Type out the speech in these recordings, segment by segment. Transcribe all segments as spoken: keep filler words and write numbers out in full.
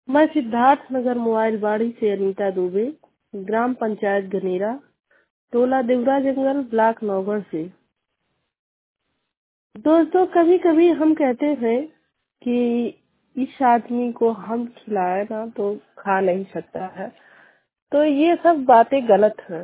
मैं सिद्धार्थ नगर मोबाइल बाड़ी से अनीता दुबे, ग्राम पंचायत गनेरा, टोला देवरा जंगल, ब्लॉक नौगढ़ से। दोस्तों, कभी कभी हम कहते हैं कि इस आदमी को हम खिलाए ना तो खा नहीं सकता है, तो ये सब बातें गलत हैं।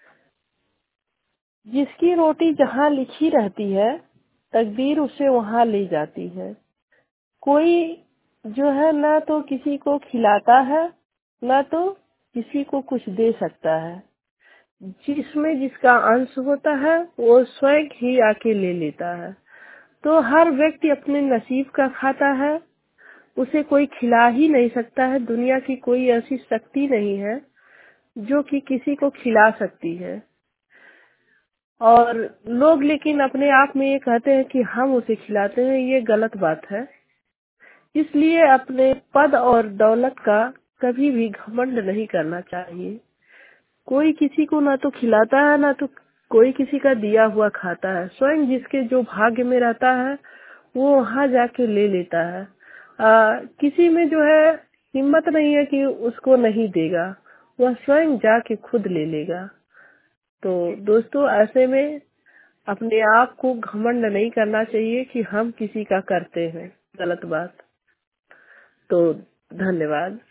जिसकी रोटी जहाँ लिखी रहती है, तकदीर उसे वहाँ ले जाती है। कोई जो है ना तो किसी को खिलाता है, ना तो किसी को कुछ दे सकता है। जिसमें जिसका अंश होता है वो स्वयं ही आके ले लेता है। तो हर व्यक्ति अपने नसीब का खाता है, उसे कोई खिला ही नहीं सकता है। दुनिया की कोई ऐसी शक्ति नहीं है जो कि किसी को खिला सकती है। और लोग लेकिन अपने आप में ये कहते हैं कि हम उसे खिलाते हैं, ये गलत बात है। इसलिए अपने पद और दौलत का कभी भी घमंड नहीं करना चाहिए। कोई किसी को ना तो खिलाता है, ना तो कोई किसी का दिया हुआ खाता है। स्वयं जिसके जो भाग्य में रहता है वो वहाँ जाके ले लेता है। आ, किसी में जो है हिम्मत नहीं है कि उसको नहीं देगा, वह स्वयं जाके खुद ले लेगा। तो दोस्तों, ऐसे में अपने आप को घमंड नहीं करना चाहिए कि हम किसी का करते हैं गलत बात। तो धन्यवाद।